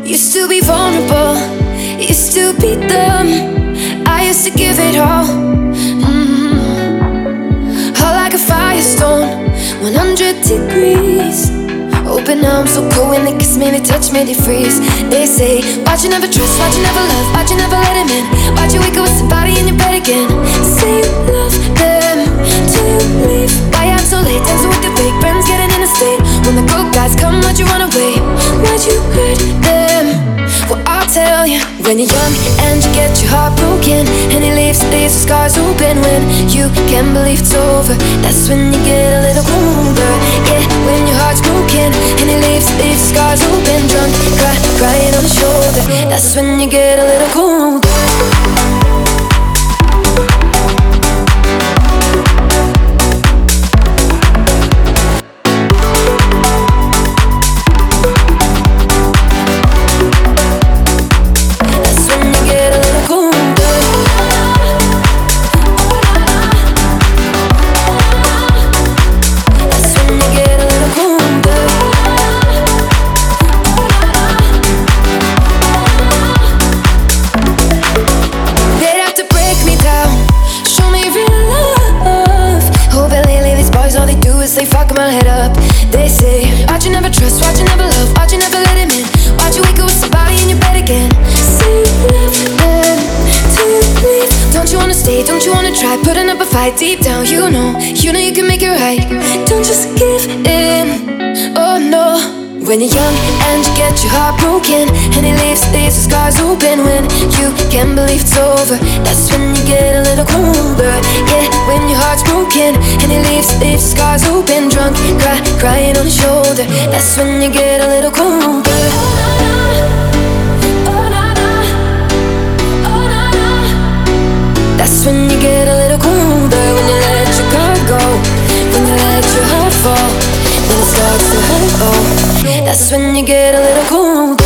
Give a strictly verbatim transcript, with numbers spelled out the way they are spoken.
Used to be vulnerable, used to be dumb. I used to give it all, mm-hmm. Hot like a firestone, one hundred degrees. Oh, but now I'm so cold when they kiss me, they touch me, they freeze. They say, why'd you never trust, why'd you never love, why'd you never let him in? Why'd you wake up with somebody in your bed again? Say you love them, till you leave. Why out so late, dancing with your fake friends, getting in a state. When the good guys come, why'd you run away? Why'd you hurt them? Well, I'll tell you, when you're young and you get your heart broken, and it leaves, leaves the scars open. When you can't believe it's over, that's when you get a little colder. Yeah, when your heart's broken, and it leaves, leaves the scars open. Drunk, cry, crying on the shoulder, that's when you get a little colder. They fuck my head up. They say, why'd you never trust, why'd you never love, why'd you never let him in? Why'd you wake up with somebody in your bed again? Say you love them till you leave. Don't you wanna stay, don't you wanna try putting up a fight deep down? You know, you know you can make it right. Don't just give in, oh no. When you're young and you get your heart broken, and it leaves, leaves the scars open. When you can't believe it's over, that's when you get a little colder. Yeah, when your heart's broken, and it leaves, leaves the scars open. Drunk, cry, crying on the shoulder, that's when you get a little colder. That's when you get a little colder. When you let your guard go, when you let your heart fall, when it starts to hurt, oh, that's when you get a little colder.